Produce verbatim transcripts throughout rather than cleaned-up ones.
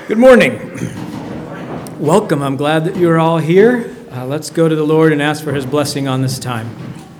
Good morning. Welcome. I'm glad that you're all here. Uh, let's go to the Lord and ask for his blessing on this time.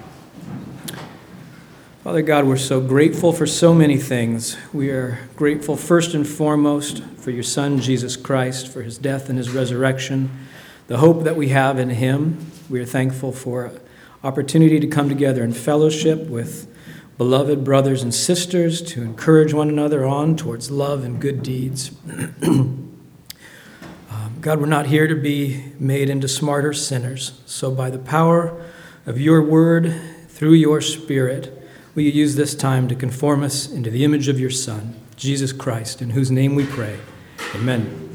Father God, we're so grateful for so many things. We are grateful first and foremost for your Son, Jesus Christ, for his death and his resurrection, the hope that we have in him. We are thankful for opportunity to come together in fellowship with beloved brothers and sisters to encourage one another on towards love and good deeds. um, God, we're not here to be made into smarter sinners. So by the power of your word, through your Spirit, will you use this time to conform us into the image of your Son, Jesus Christ, in whose name we pray. Amen.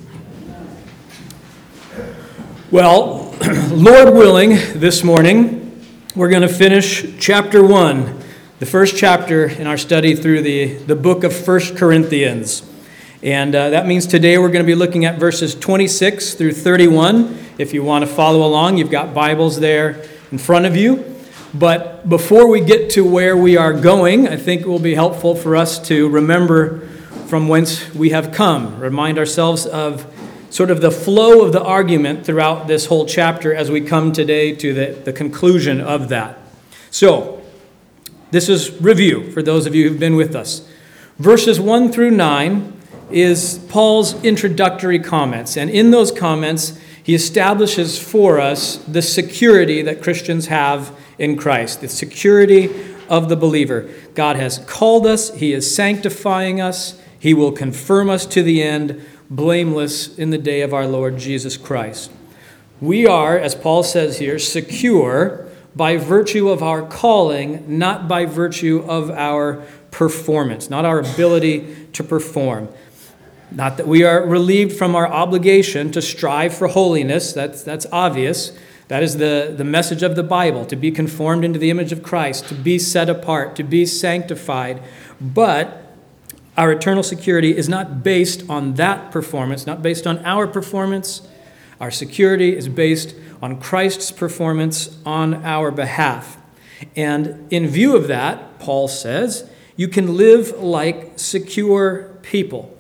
Well, Lord willing, this morning, we're going to finish chapter one. The first chapter in our study through the, the book of First Corinthians. And uh, that means today we're going to be looking at verses twenty-six through thirty-one. If you want to follow along, you've got Bibles there in front of you. But before we get to where we are going, I think it will be helpful for us to remember from whence we have come. Remind ourselves of sort of the flow of the argument throughout this whole chapter as we come today to the, the conclusion of that. So, this is review for those of you who've been with us. Verses one through nine is Paul's introductory comments. And in those comments, he establishes for us the security that Christians have in Christ, the security of the believer. God has called us. He is sanctifying us. He will confirm us to the end, blameless in the day of our Lord Jesus Christ. We are, as Paul says here, secure by virtue of our calling, not by virtue of our performance, not our ability to perform. Not that we are relieved from our obligation to strive for holiness. That's, that's obvious. That is the, the message of the Bible, to be conformed into the image of Christ, to be set apart, to be sanctified. But our eternal security is not based on that performance, not based on our performance. Our security is based on Christ's performance on our behalf. And in view of that, Paul says, you can live like secure people.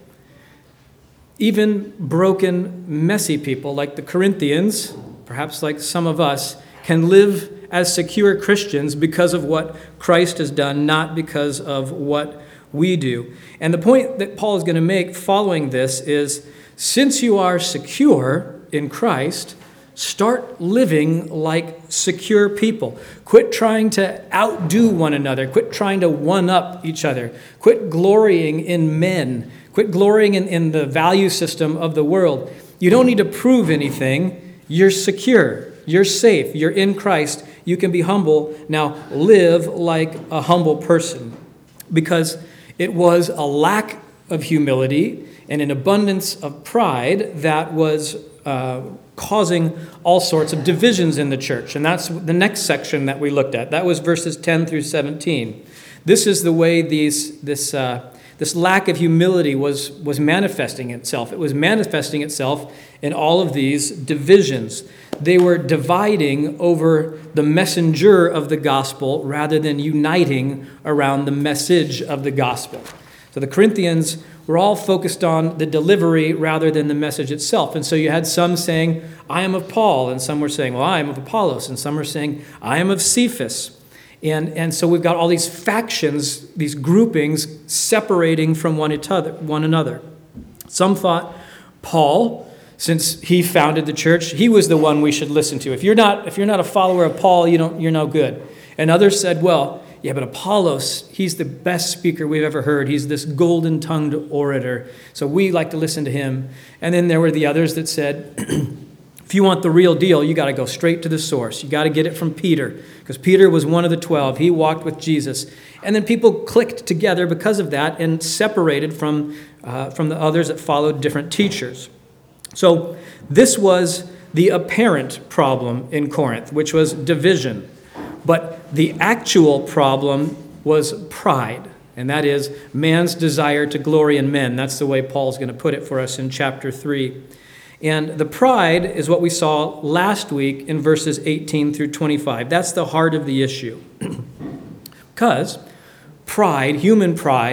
Even broken, messy people like the Corinthians, perhaps like some of us, can live as secure Christians because of what Christ has done, not because of what we do. And the point that Paul is going to make following this is, since you are secure in Christ, start living like secure people. Quit trying to outdo one another. Quit trying to one-up each other. Quit glorying in men. Quit glorying in, in the value system of the world. You don't need to prove anything. You're secure. You're safe. You're in Christ. You can be humble. Now live like a humble person. Because it was a lack of humility and an abundance of pride that was uh, causing all sorts of divisions in the church. And that's the next section that we looked at. That was verses ten through seventeen. This is the way these this uh, this lack of humility was, was manifesting itself. It was manifesting itself in all of these divisions. They were dividing over the messenger of the gospel rather than uniting around the message of the gospel. So the Corinthians were all focused on the delivery rather than the message itself. And so you had some saying, I am of Paul, and some were saying, well, I am of Apollos, and some were saying, I am of Cephas. And, and so we've got all these factions, these groupings separating from one another. Some thought Paul, since he founded the church, he was the one we should listen to. If you're not, if you're not a follower of Paul, you don't, you're no good. And others said, well, yeah, but Apollos, he's the best speaker we've ever heard. He's this golden-tongued orator. So we like to listen to him. And then there were the others that said, if you want the real deal, you got to go straight to the source. You got to get it from Peter, because Peter was one of the twelve. He walked with Jesus. And then people clicked together because of that and separated from, uh, from the others that followed different teachers. So this was the apparent problem in Corinth, which was division. But the actual problem was pride, and that is man's desire to glory in men. That's the way Paul's going to put it for us in chapter three. And the pride is what we saw last week in verses eighteen through twenty-five. That's the heart of the issue. Because pride, human pride,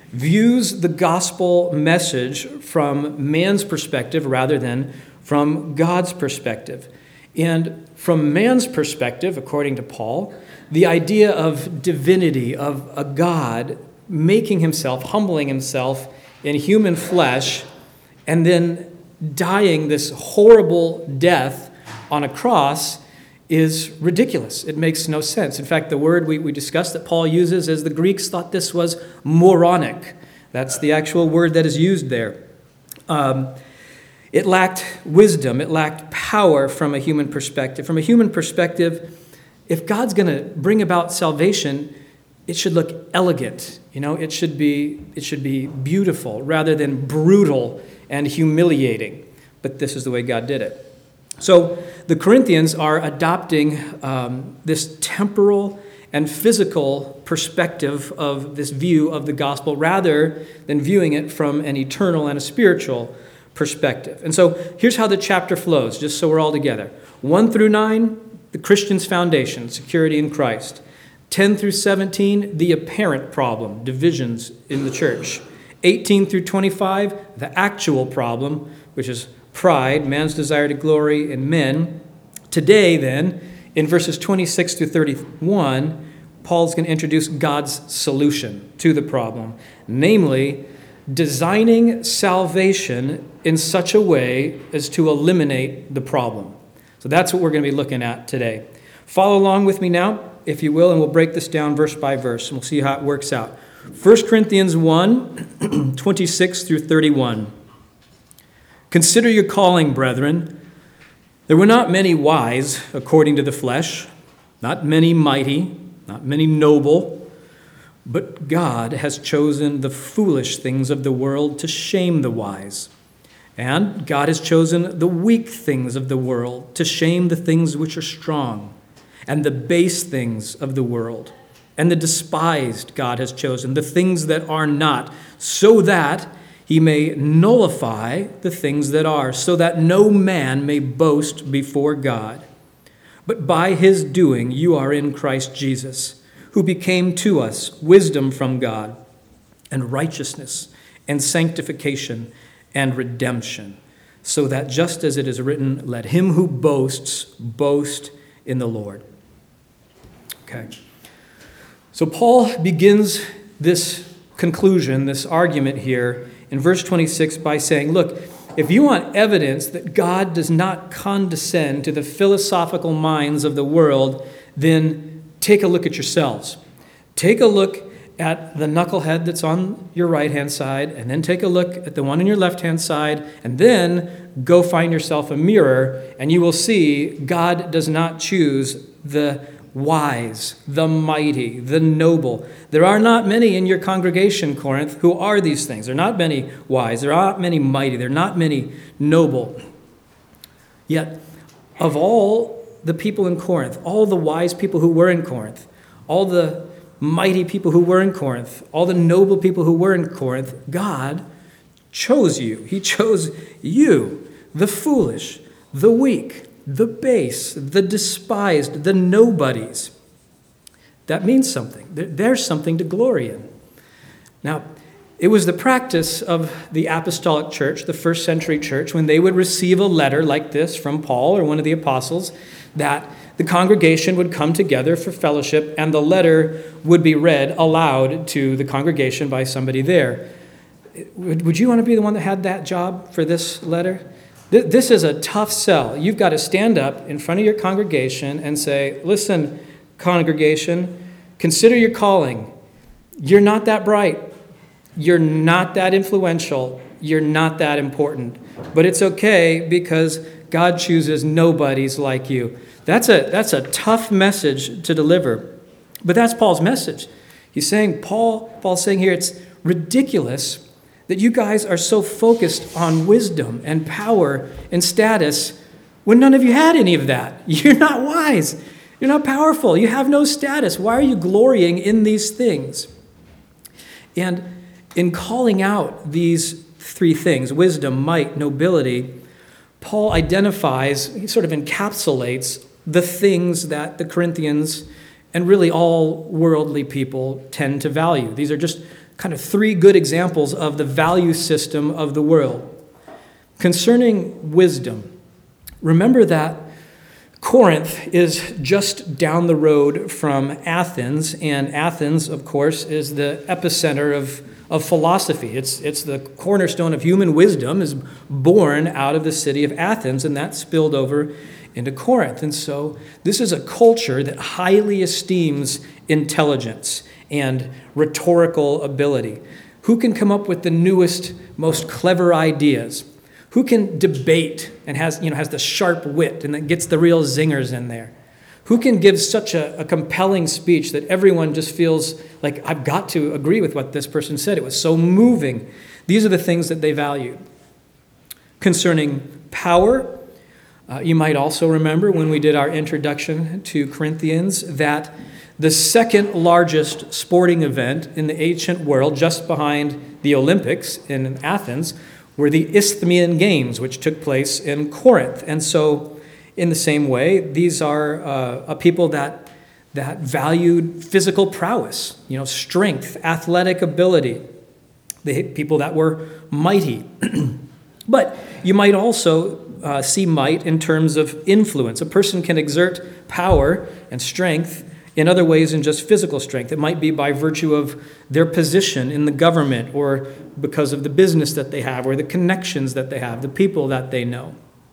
views the gospel message from man's perspective rather than from God's perspective. And from man's perspective, according to Paul, the idea of divinity, of a God making himself, humbling himself in human flesh, and then dying this horrible death on a cross is ridiculous. It makes no sense. In fact, the word we, we discussed that Paul uses is the Greeks thought this was moronic. That's the actual word that is used there. Um, it lacked wisdom. It lacked power from a human perspective. From a human perspective, if God's going to bring about salvation, it should look elegant. You know, it should be it should be beautiful rather than brutal and humiliating. But this is the way God did it. So the Corinthians are adopting um, this temporal and physical perspective of this view of the gospel rather than viewing it from an eternal and a spiritual perspective. And so here's how the chapter flows, just so we're all together. one through nine, the Christian's foundation, security in Christ. ten through seventeen, the apparent problem, divisions in the church. eighteen through twenty-five, the actual problem, which is pride, man's desire to glory in men. Today, then, in verses twenty-six through thirty-one, Paul's going to introduce God's solution to the problem, namely, designing salvation in such a way as to eliminate the problem. So that's what we're going to be looking at today. Follow along with me now, if you will, and we'll break this down verse by verse, and we'll see how it works out. First Corinthians one, twenty-six through thirty-one. Consider your calling, brethren. There were not many wise according to the flesh, not many mighty, not many noble, but God has chosen the foolish things of the world to shame the wise. And God has chosen the weak things of the world to shame the things which are strong, and the base things of the world, and the despised God has chosen, the things that are not, so that he may nullify the things that are, so that no man may boast before God. But by his doing you are in Christ Jesus, who became to us wisdom from God, and righteousness, and sanctification, and redemption, so that just as it is written, let him who boasts boast in the Lord. Okay. So Paul begins this conclusion, this argument here in verse twenty-six by saying, look, if you want evidence that God does not condescend to the philosophical minds of the world, then take a look at yourselves. Take a look at the knucklehead that's on your right-hand side, and then take a look at the one on your left-hand side, and then go find yourself a mirror, and you will see God does not choose the wise, the mighty, the noble. There are not many in your congregation, Corinth, who are these things. There are not many wise. There are not many mighty. There are not many noble. Yet, of all the people in Corinth, all the wise people who were in Corinth, all the mighty people who were in Corinth, all the noble people who were in Corinth, God chose you. He chose you, the foolish, the weak, the base, the despised, the nobodies. That means something. There's something to glory in. Now, it was the practice of the apostolic church, the first century church, when they would receive a letter like this from Paul or one of the apostles, that the congregation would come together for fellowship, and the letter would be read aloud to the congregation by somebody there. Would you want to be the one that had that job for this letter? This is a tough sell. You've got to stand up in front of your congregation and say, listen, congregation, consider your calling. You're not that bright. You're not that influential. You're not that important. But it's okay because God chooses nobodies like you. That's a, that's a tough message to deliver. But that's Paul's message. He's saying, Paul, Paul's saying here, it's ridiculous that you guys are so focused on wisdom and power and status when none of you had any of that. You're not wise. You're not powerful. You have no status. Why are you glorying in these things? And in calling out these three things, wisdom, might, nobility, Paul identifies, he sort of encapsulates the things that the Corinthians and really all worldly people tend to value. These are just kind of three good examples of the value system of the world. Concerning wisdom, remember that Corinth is just down the road from Athens, and Athens, of course, is the epicenter of, of philosophy. It's, it's the cornerstone of human wisdom, is born out of the city of Athens, and that spilled over into Corinth. And so this is a culture that highly esteems intelligence and rhetorical ability. Who can come up with the newest, most clever ideas? Who can debate and has, you know, has the sharp wit and that gets the real zingers in there? Who can give such a, a compelling speech that everyone just feels like, I've got to agree with what this person said. It was so moving. These are the things that they valued. Concerning power, uh, you might also remember when we did our introduction to Corinthians that the second largest sporting event in the ancient world, just behind the Olympics in Athens, were the Isthmian Games, which took place in Corinth. And so, in the same way, these are uh, a people that that valued physical prowess, you know, strength, athletic ability, the people that were mighty. But you might also uh, see might in terms of influence. A person can exert power and strength in other ways than just physical strength. It might be by virtue of their position in the government or because of the business that they have or the connections that they have, the people that they know.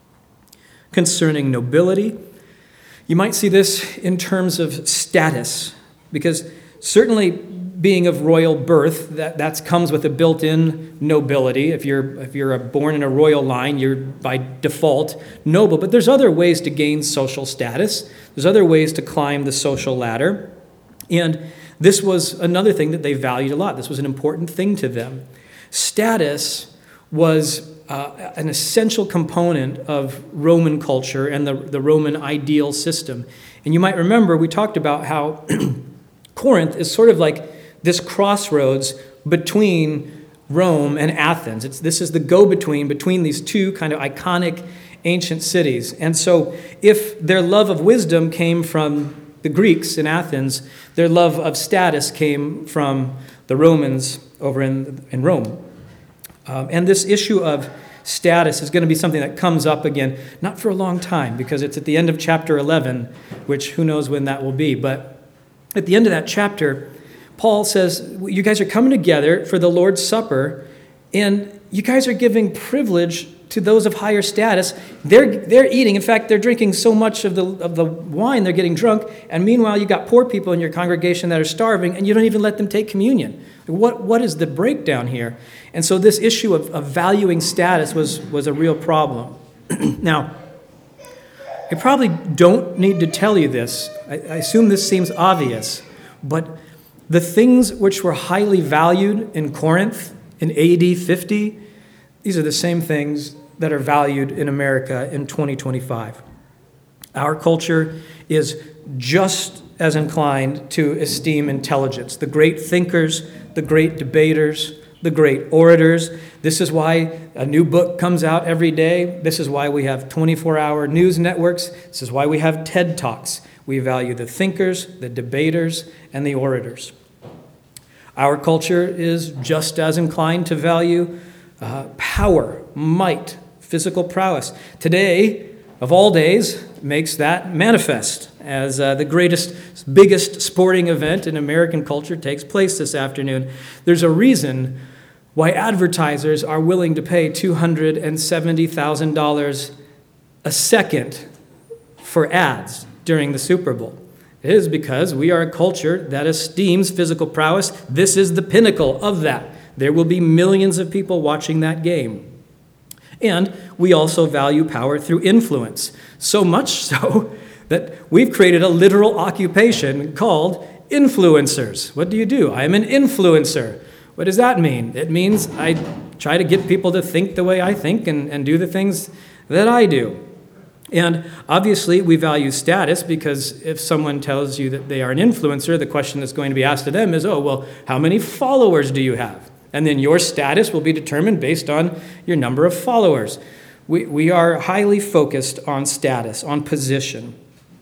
Concerning nobility, you might see this in terms of status, because certainly being of royal birth, that that comes with a built-in nobility. If you're if you're born in a royal line, you're by default noble. But there's other ways to gain social status. There's other ways to climb the social ladder. And this was another thing that they valued a lot. This was an important thing to them. Status was uh, an essential component of Roman culture and the, the Roman ideal system. And you might remember we talked about how Corinth is sort of like this crossroads between Rome and Athens. It's, this is the go-between between these two kind of iconic ancient cities. And so if their love of wisdom came from the Greeks in Athens, their love of status came from the Romans over in, in Rome. Um, and this issue of status is going to be something that comes up again, not for a long time, because it's at the end of chapter eleven, which who knows when that will be. But at the end of that chapter, Paul says, you guys are coming together for the Lord's Supper, and you guys are giving privilege to those of higher status. They're they're eating. In fact, they're drinking so much of the of the wine, they're getting drunk. And meanwhile, you got poor people in your congregation that are starving, and you don't even let them take communion. What what is the breakdown here? And so this issue of, of valuing status was, was a real problem. Now, I probably don't need to tell you this. I, I assume this seems obvious, but the things which were highly valued in Corinth in A D fifty, these are the same things that are valued in America in twenty twenty-five. Our culture is just as inclined to esteem intelligence. The great thinkers, the great debaters, the great orators. This is why a new book comes out every day. This is why we have twenty-four hour news networks. This is why we have TED Talks. We value the thinkers, the debaters, and the orators. Our culture is just as inclined to value uh, power, might, physical prowess. Today, of all days, makes that manifest as uh, the greatest, biggest sporting event in American culture takes place this afternoon. There's a reason why advertisers are willing to pay two hundred seventy thousand dollars a second for ads during the Super Bowl. It is because we are a culture that esteems physical prowess. This is the pinnacle of that. There will be millions of people watching that game. And we also value power through influence, so much so that we've created a literal occupation called influencers. What do you do? I'm an influencer. What does that mean? It means I try to get people to think the way I think and, and do the things that I do. And obviously, we value status because if someone tells you that they are an influencer, the question that's going to be asked of them is, oh, well, how many followers do you have? And then your status will be determined based on your number of followers. We, we are highly focused on status, on position.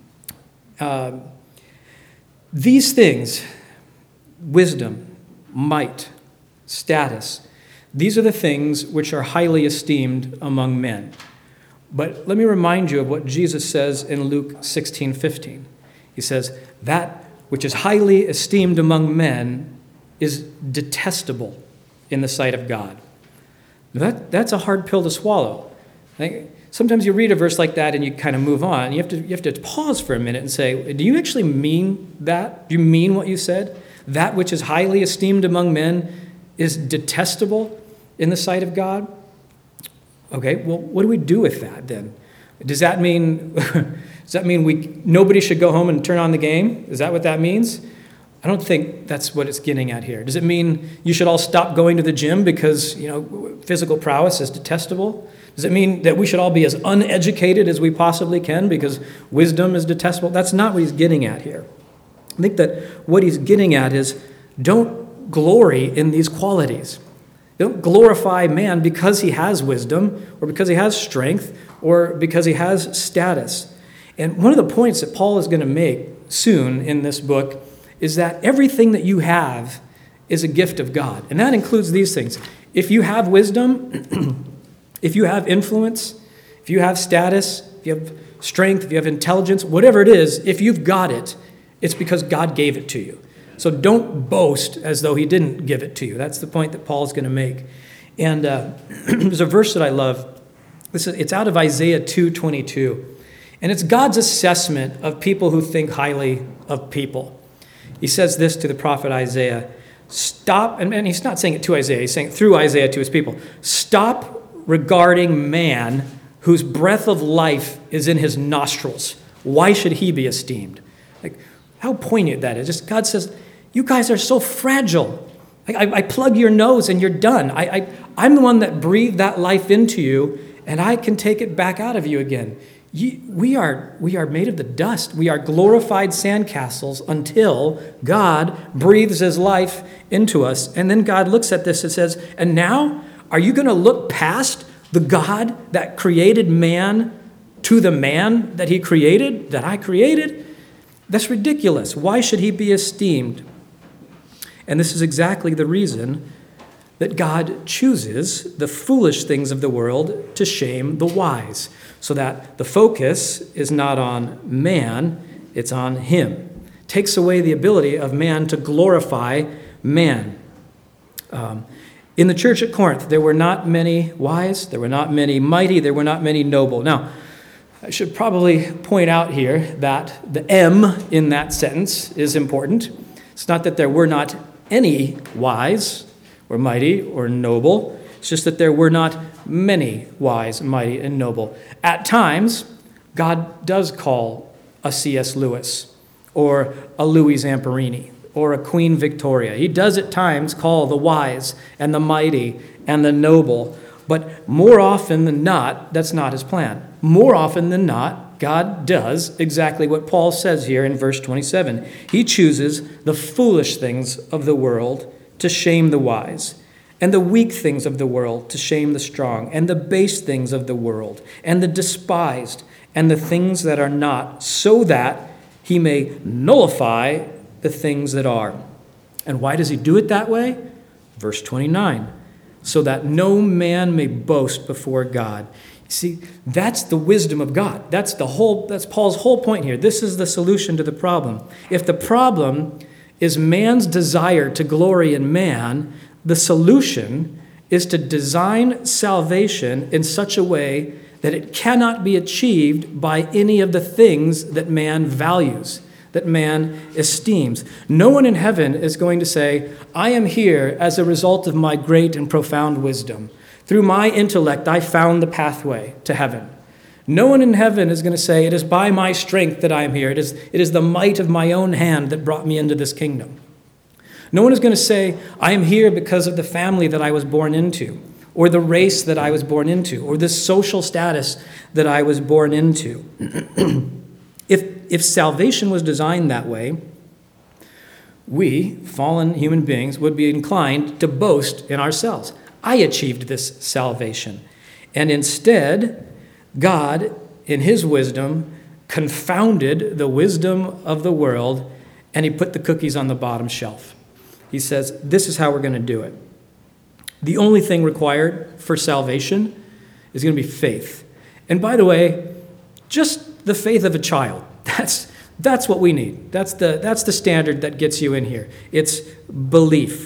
Uh, these things, wisdom, might, status. These are the things which are highly esteemed among men. But let me remind you of what Jesus says in Luke sixteen fifteen. He says, that which is highly esteemed among men is detestable in the sight of God. That, that's a hard pill to swallow. Sometimes you read a verse like that and you kind of move on. You have to, you have to pause for a minute and say, do you actually mean that? Do you mean what you said? That which is highly esteemed among men is detestable in the sight of God? Okay, well, what do we do with that then? Does that mean does that mean we nobody should go home and turn on the game? Is that what that means? I don't think that's what it's getting at here. Does it mean you should all stop going to the gym because, you know, physical prowess is detestable? Does it mean that we should all be as uneducated as we possibly can because wisdom is detestable? That's not what he's getting at here. I think that what he's getting at is don't glory in these qualities. Don't glorify man because he has wisdom or because he has strength or because he has status. And one of the points that Paul is going to make soon in this book is that everything that you have is a gift of God. And that includes these things. If you have wisdom, if you have influence, if you have status, if you have strength, if you have intelligence, whatever it is, if you've got it, it's because God gave it to you. So don't boast as though he didn't give it to you. That's the point that Paul's going to make. And uh, there's a verse that I love. This is, it's out of Isaiah two twenty-two. And it's God's assessment of people who think highly of people. He says this to the prophet Isaiah. Stop, and, and he's not saying it to Isaiah, he's saying it through Isaiah to his people. Stop regarding man whose breath of life is in his nostrils. Why should he be esteemed? Like, how poignant that is. Just God says, you guys are so fragile. I, I, I plug your nose and you're done. I, I, I'm the one that breathed that life into you, and I can take it back out of you again. You, we are, we are made of the dust. We are glorified sandcastles until God breathes his life into us. And then God looks at this and says, and now are you going to look past the God that created man to the man that he created, that I created? That's ridiculous. Why should he be esteemed? And this is exactly the reason that God chooses the foolish things of the world to shame the wise, so that the focus is not on man, it's on him. Takes away the ability of man to glorify man. Um, in the church at Corinth, there were not many wise, there were not many mighty, there were not many noble. Now, I should probably point out here that the M in that sentence is important. It's not that there were not any wise or mighty or noble. It's just that there were not many wise, mighty, and noble. At times, God does call a C S Lewis or a Louis Zamperini or a Queen Victoria. He does at times call the wise and the mighty and the noble. But more often than not, that's not his plan. More often than not, God does exactly what Paul says here in verse twenty-seven. He chooses the foolish things of the world to shame the wise, and the weak things of the world to shame the strong, and the base things of the world, and the despised, and the things that are not, so that he may nullify the things that are. And why does he do it that way? Verse twenty-nine. So that no man may boast before God. See, that's the wisdom of God. That's the whole, that's Paul's whole point here. This is the solution to the problem. If the problem is man's desire to glory in man, the solution is to design salvation in such a way that it cannot be achieved by any of the things that man values, that man esteems. No one in heaven is going to say, I am here as a result of my great and profound wisdom. Through my intellect, I found the pathway to heaven. No one in heaven is going to say, it is by my strength that I am here. It is, it is the might of my own hand that brought me into this kingdom. No one is going to say, I am here because of the family that I was born into, or the race that I was born into, or the social status that I was born into. if, if salvation was designed that way, we, fallen human beings, would be inclined to boast in ourselves. I achieved this salvation. And instead, God, in his wisdom, confounded the wisdom of the world, and he put the cookies on the bottom shelf. He says, this is how we're going to do it. The only thing required for salvation is going to be faith. And by the way, just the faith of a child. That's that's what we need. That's the that's the standard that gets you in here. It's belief.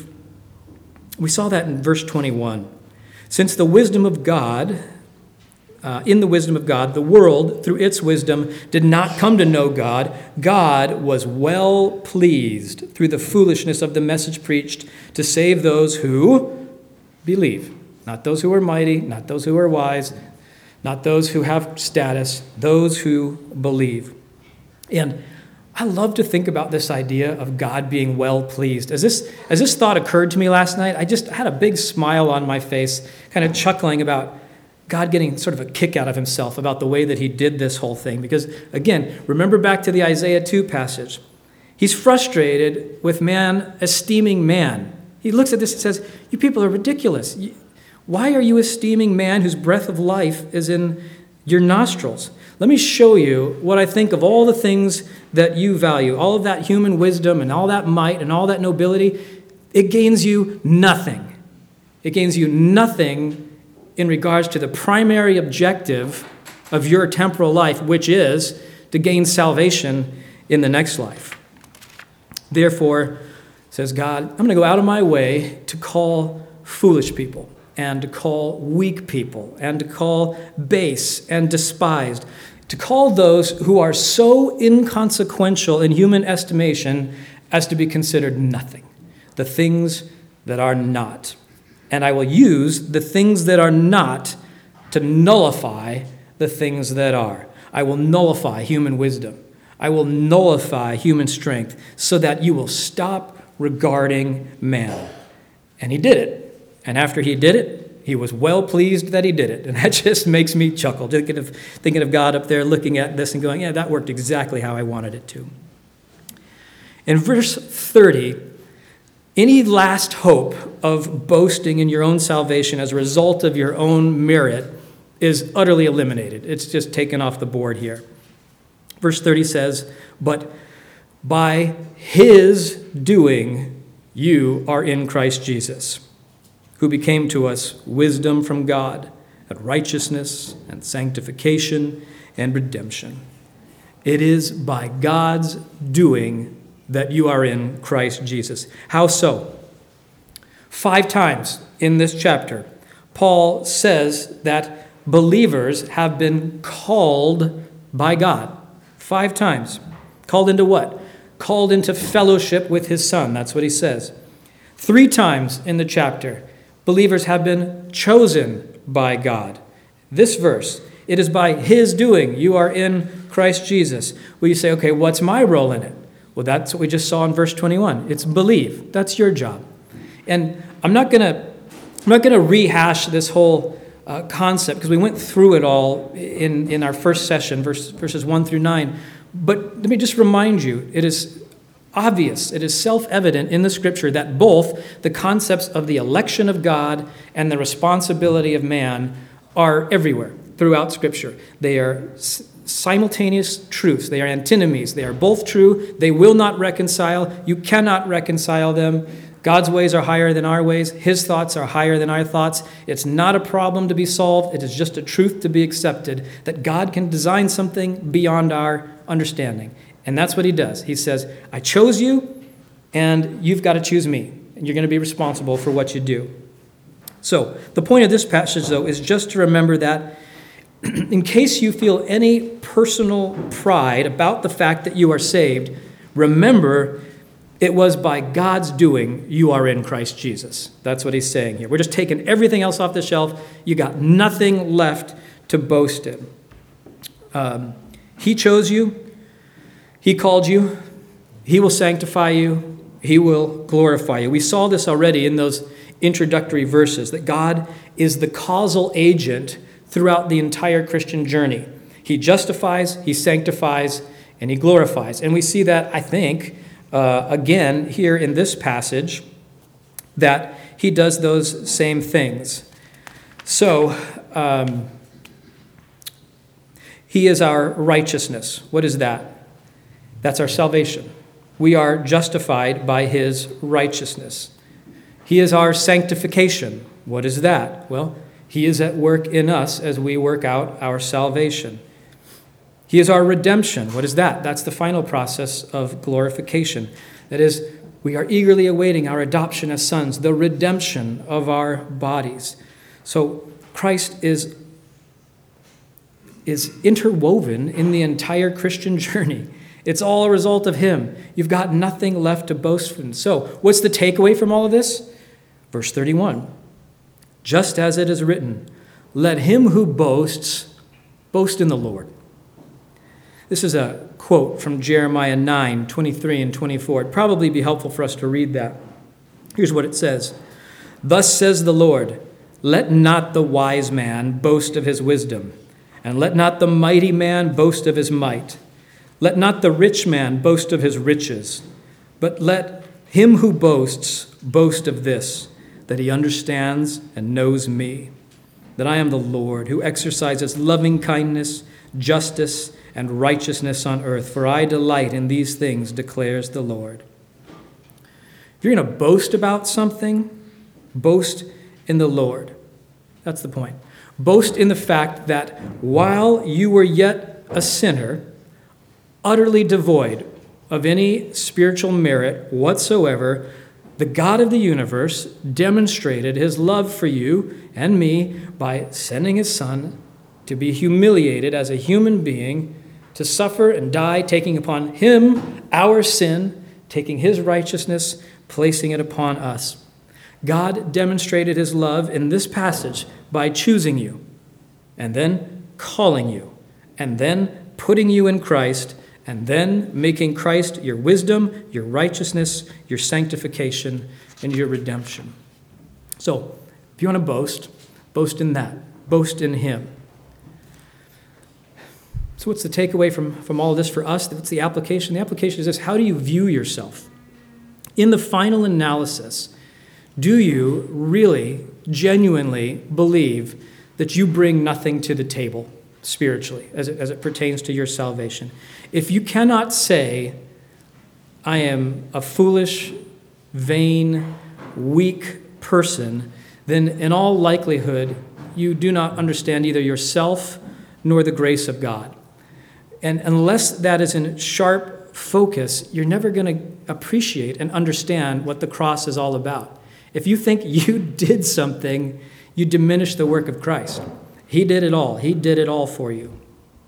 We saw that in verse twenty-one. Since the wisdom of God, uh, in the wisdom of God, the world, through its wisdom, did not come to know God, God was well pleased through the foolishness of the message preached to save those who believe. Not those who are mighty, not those who are wise, not those who have status, those who believe. And I love to think about this idea of God being well pleased. As this, as this thought occurred to me last night, I just had a big smile on my face, kind of chuckling about God getting sort of a kick out of himself about the way that he did this whole thing. Because, again, remember back to the Isaiah two passage. He's frustrated with man esteeming man. He looks at this and says, you people are ridiculous. Why are you esteeming man whose breath of life is in your nostrils? Let me show you what I think of all the things that you value, all of that human wisdom and all that might and all that nobility. It gains you nothing. It gains you nothing in regards to the primary objective of your temporal life, which is to gain salvation in the next life. Therefore, says God, I'm going to go out of my way to call foolish people, and to call weak people, and to call base and despised, to call those who are so inconsequential in human estimation as to be considered nothing, the things that are not. And I will use the things that are not to nullify the things that are. I will nullify human wisdom. I will nullify human strength so that you will stop regarding man. And he did it. And after he did it, he was well pleased that he did it. And that just makes me chuckle, thinking of, thinking of God up there looking at this and going, yeah, that worked exactly how I wanted it to. In verse thirty, any last hope of boasting in your own salvation as a result of your own merit is utterly eliminated. It's just taken off the board here. Verse thirty says, but by his doing you are in Christ Jesus, who became to us wisdom from God, and righteousness and sanctification and redemption. It is by God's doing that you are in Christ Jesus. How so? Five times in this chapter, Paul says that believers have been called by God. Five times. Called into what? Called into fellowship with his Son. That's what he says. Three times in the chapter, believers have been chosen by God. This verse, it is by his doing you are in Christ Jesus. Well, you say, okay, what's my role in it? Well, that's what we just saw in verse twenty-one. It's believe. That's your job. And I'm not going to I'm not going to rehash this whole uh, concept because we went through it all in, in our first session, verse, verses one through nine. But let me just remind you, it is obvious, it is self-evident in the Scripture that both the concepts of the election of God and the responsibility of man are everywhere throughout Scripture. They are simultaneous truths. They are antinomies. They are both true. They will not reconcile. You cannot reconcile them. God's ways are higher than our ways. His thoughts are higher than our thoughts. It's not a problem to be solved. It is just a truth to be accepted that God can design something beyond our understanding. And that's what he does. He says, I chose you, and you've got to choose me. And you're going to be responsible for what you do. So the point of this passage, though, is just to remember that in case you feel any personal pride about the fact that you are saved, remember it was by God's doing you are in Christ Jesus. That's what he's saying here. We're just taking everything else off the shelf. You got nothing left to boast in. Um, he chose you. He called you. He will sanctify you. He will glorify you. We saw this already in those introductory verses, that God is the causal agent throughout the entire Christian journey. He justifies, he sanctifies, and he glorifies. And we see that, I think, uh, again here in this passage, that he does those same things. So, um, he is our righteousness. What is that? That's our salvation. We are justified by his righteousness. He is our sanctification. What is that? Well, he is at work in us as we work out our salvation. He is our redemption. What is that? That's the final process of glorification. That is, we are eagerly awaiting our adoption as sons, the redemption of our bodies. So Christ is, is interwoven in the entire Christian journey. It's all a result of him. You've got nothing left to boast from. So what's the takeaway from all of this? Verse thirty-one. Just as it is written, let him who boasts, boast in the Lord. This is a quote from Jeremiah nine, twenty-three and twenty-four. It'd probably be helpful for us to read that. Here's what it says. Thus says the Lord, let not the wise man boast of his wisdom, and let not the mighty man boast of his might. Let not the rich man boast of his riches, but let him who boasts boast of this, that he understands and knows me, that I am the Lord who exercises loving kindness, justice, and righteousness on earth, for I delight in these things, declares the Lord. If you're going to boast about something, boast in the Lord. That's the point. Boast in the fact that while you were yet a sinner, utterly devoid of any spiritual merit whatsoever, the God of the universe demonstrated his love for you and me by sending his Son to be humiliated as a human being, to suffer and die, taking upon him our sin, taking his righteousness, placing it upon us. God demonstrated his love in this passage by choosing you, and then calling you, and then putting you in Christ, and then making Christ your wisdom, your righteousness, your sanctification, and your redemption. So, if you want to boast, boast in that. Boast in him. So what's the takeaway from, from all of this for us? What's the application? The application is this: how do you view yourself? In the final analysis, do you really, genuinely believe that you bring nothing to the table spiritually as it, as it pertains to your salvation? If you cannot say, I am a foolish, vain, weak person, then in all likelihood, you do not understand either yourself nor the grace of God. And unless that is in sharp focus, you're never going to appreciate and understand what the cross is all about. If you think you did something, you diminish the work of Christ. He did it all. He did it all for you.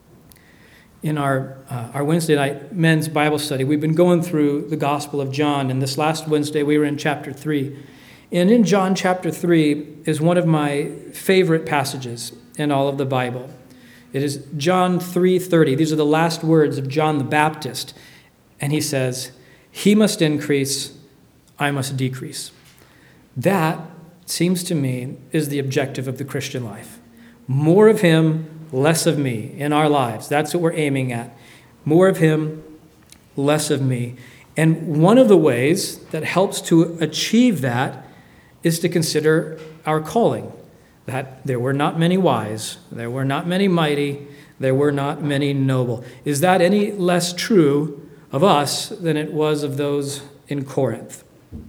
In our uh, our Wednesday night men's Bible study, we've been going through the Gospel of John, and this last Wednesday we were in chapter three. And in John chapter three is one of my favorite passages in all of the Bible. It is John three thirty. These are the last words of John the Baptist. And he says, he must increase, I must decrease. That, seems to me, is the objective of the Christian life. More of him, less of me in our lives. That's what we're aiming at. More of him, less of me. And one of the ways that helps to achieve that is to consider our calling. That there were not many wise, there were not many mighty, there were not many noble. Is that any less true of us than it was of those in Corinth?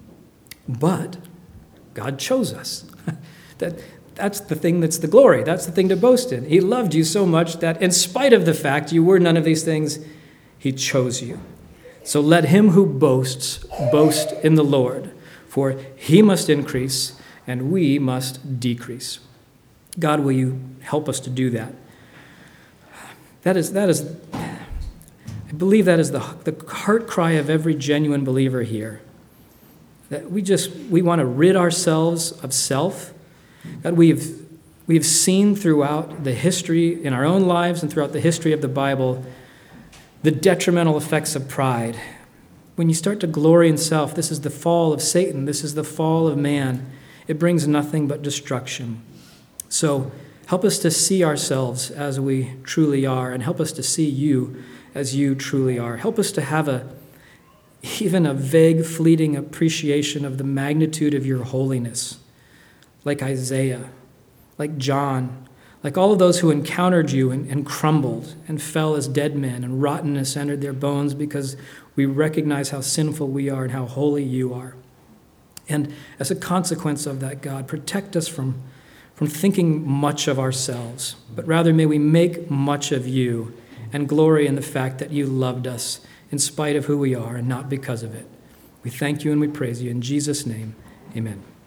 But God chose us. that That's the thing that's the glory. That's the thing to boast in. He loved you so much that in spite of the fact you were none of these things, he chose you. So let him who boasts boast in the Lord, for he must increase and we must decrease. God, will you help us to do that? That is, that is, I believe that is the, the heart cry of every genuine believer here. That we just, we want to rid ourselves of self. God, we've, we've seen throughout the history in our own lives and throughout the history of the Bible the detrimental effects of pride. When you start to glory in self, this is the fall of Satan. This is the fall of man. It brings nothing but destruction. So help us to see ourselves as we truly are, and help us to see you as you truly are. Help us to have a even a vague, fleeting appreciation of the magnitude of your holiness, like Isaiah, like John, like all of those who encountered you and, and crumbled and fell as dead men, and rottenness entered their bones because we recognize how sinful we are and how holy you are. And as a consequence of that, God, protect us from, from thinking much of ourselves, but rather may we make much of you and glory in the fact that you loved us in spite of who we are and not because of it. We thank you and we praise you. In Jesus' name, amen.